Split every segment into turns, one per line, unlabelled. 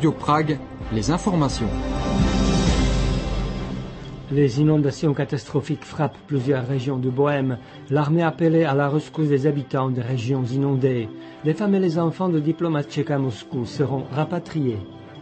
Radio Prague, les informations.
Les inondations catastrophiques frappent plusieurs régions de Bohême. L'armée appelée à la rescousse des habitants des régions inondées. Les femmes et les enfants de diplomates tchèques à Moscou seront rapatriés.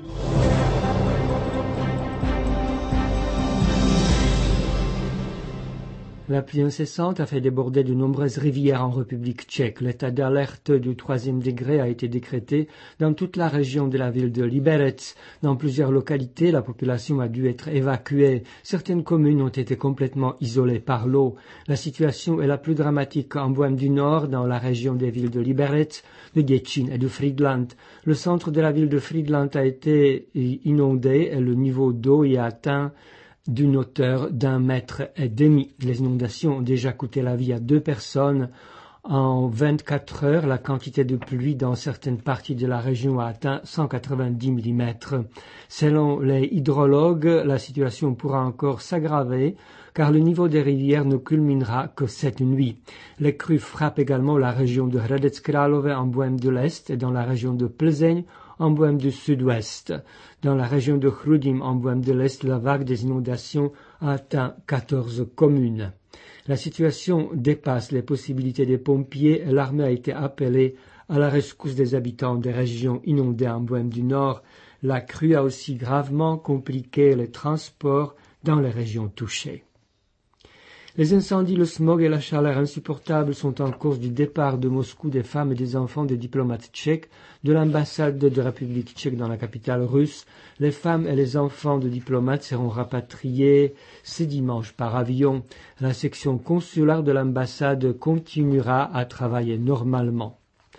La pluie incessante a fait déborder de nombreuses rivières en République tchèque. L'état d'alerte du 3e degré a été décrété dans toute la région de la ville de Liberec. Dans plusieurs localités, la population a dû être évacuée. Certaines communes ont été complètement isolées par l'eau. La situation est la plus dramatique en Bohême du Nord, dans la région des villes de Liberec, de Děčín et de Frýdlant. Le centre de la ville de Frýdlant a été inondé et le niveau d'eau y a atteint d'une hauteur d'1,5 mètre. Les inondations ont déjà coûté la vie à 2 personnes. En 24 heures, la quantité de pluie dans certaines parties de la région a atteint 190 mm. Selon les hydrologues, la situation pourra encore s'aggraver car le niveau des rivières ne culminera que cette nuit. Les crues frappent également la région de Hradec Králové en Bohême de l'Est et dans la région de Plzeň en Bohême du Sud-Ouest. Dans la région de Chrudim, en Bohême de l'Est, la vague des inondations a atteint 14 communes. La situation dépasse les possibilités des pompiers et l'armée a été appelée à la rescousse des habitants des régions inondées en Bohême du Nord. La crue a aussi gravement compliqué les transports dans les régions touchées. Les incendies, le smog et la chaleur insupportable sont en cause du départ de Moscou des femmes et des enfants des diplomates tchèques de l'ambassade de République tchèque dans la capitale russe. Les femmes et les enfants de diplomates seront rapatriés ce dimanche par avion. La section consulaire de l'ambassade continuera à travailler normalement.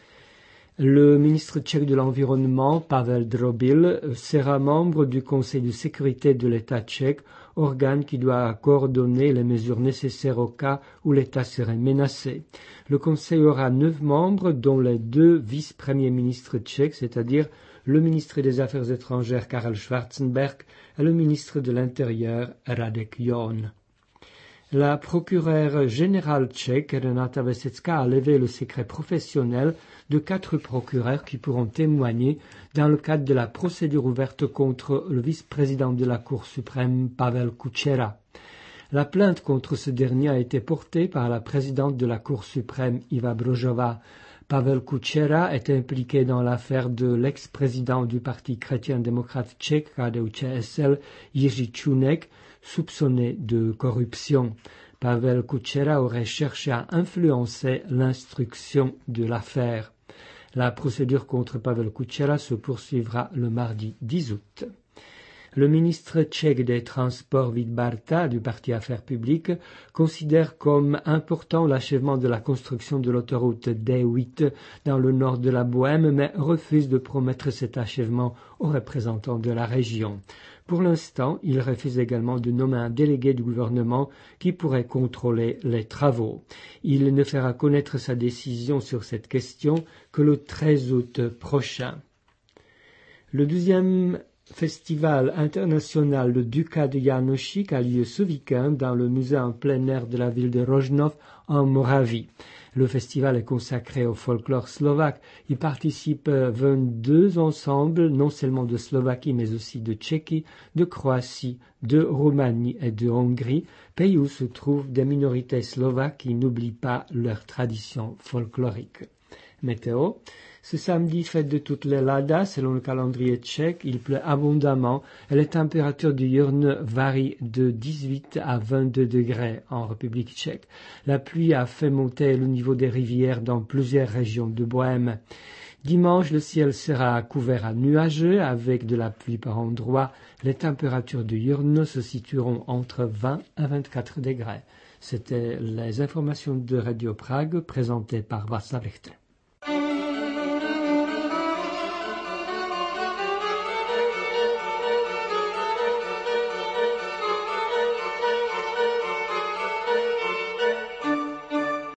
Le ministre tchèque de l'Environnement, Pavel Drobil, sera membre du Conseil de sécurité de l'État tchèque, organe qui doit coordonner les mesures nécessaires au cas où l'État serait menacé. Le Conseil aura 9 membres, dont les 2 vice-premiers ministres tchèques, c'est-à-dire le ministre des Affaires étrangères Karel Schwarzenberg et le ministre de l'Intérieur Radek John. La procureure générale tchèque, Renata Vesecká, a levé le secret professionnel de 4 procureurs qui pourront témoigner dans le cadre de la procédure ouverte contre le vice-président de la Cour suprême, Pavel Kučera. La plainte contre ce dernier a été portée par la présidente de la Cour suprême, Iva Brožová. Pavel Kučera est impliqué dans l'affaire de l'ex-président du Parti chrétien-démocrate tchèque, KDU-ČSL, Jiří Čunek, soupçonné de corruption. Pavel Kučera aurait cherché à influencer l'instruction de l'affaire. La procédure contre Pavel Kučera se poursuivra le mardi 10 août. Le ministre tchèque des Transports Vít Barta du Parti Affaires publiques considère comme important l'achèvement de la construction de l'autoroute D8 dans le nord de la Bohême, mais refuse de promettre cet achèvement aux représentants de la région. Pour l'instant, il refuse également de nommer un délégué du gouvernement qui pourrait contrôler les travaux. Il ne fera connaître sa décision sur cette question que le 13 août prochain. Le 12e Festival international de Duka de Jánošík a lieu ce week-end dans le musée en plein air de la ville de Rožnov en Moravie. Le festival est consacré au folklore slovaque. Y participent 22 ensembles, non seulement de Slovaquie, mais aussi de Tchéquie, de Croatie, de Roumanie et de Hongrie, pays où se trouvent des minorités slovaques qui n'oublient pas leurs traditions folkloriques. Météo. Ce samedi, fête de toutes les ladas, selon le calendrier tchèque, il pleut abondamment et les températures diurnes varient de 18 à 22 degrés en République tchèque. La pluie a fait monter le niveau des rivières dans plusieurs régions de Bohême. Dimanche, le ciel sera couvert à nuageux avec de la pluie par endroits. Les températures diurnes se situeront entre 20 à 24 degrés. C'était les informations de Radio Prague présentées par Václav Richter.